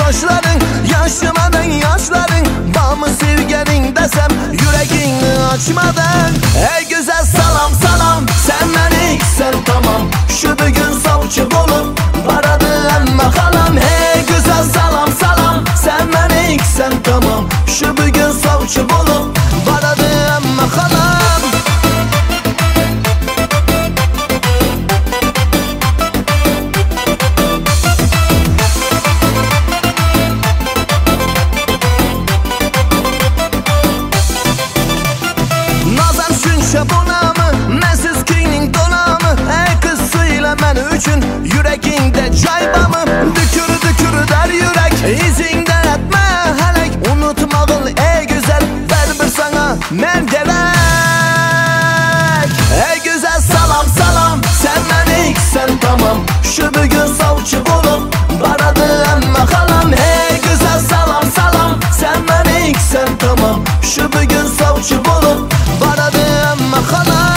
kaşların, yaşamadan yaşların. Bağımı sevgenin desem yüreğini açmadan. Ey güzel salam salam, sen beni sen tamam. Şu bugün savcı olup baradı emme kalam. Hey güzel salam salam, sen beni sen tamam. Şu bugün savcı olup baradı emme kalam. Bunamı, mensiz kinin donamı. Ey kız söyle men üçün yüreğinde caybamı. Dükür dükür der yürek, izinde etme helek. Unutmağın ey güzel, ver bir sana men gerek. Ey güzel salam salam, sen beni sen tamam. Şu bugün savcı olup baradı emme kalam. Hey güzel salam salam, sen beni sen tamam. Şu bugün savcı olup baradı emme kalam.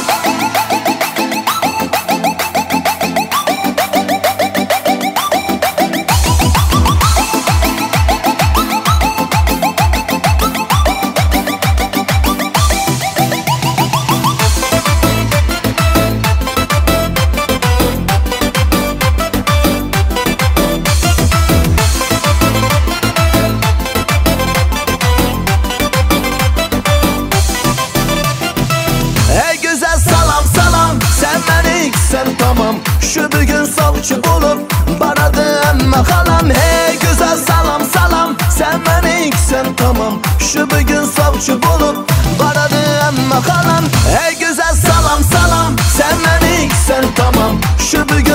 Sen tamam, şu bugün savcı olup baradı emme kalam. Hey güzel salam salam, sen beni sen tamam. Şu bugün savcı olup baradı emme kalam. Hey güzel salam salam, sen beni sen tamam. Şu bugün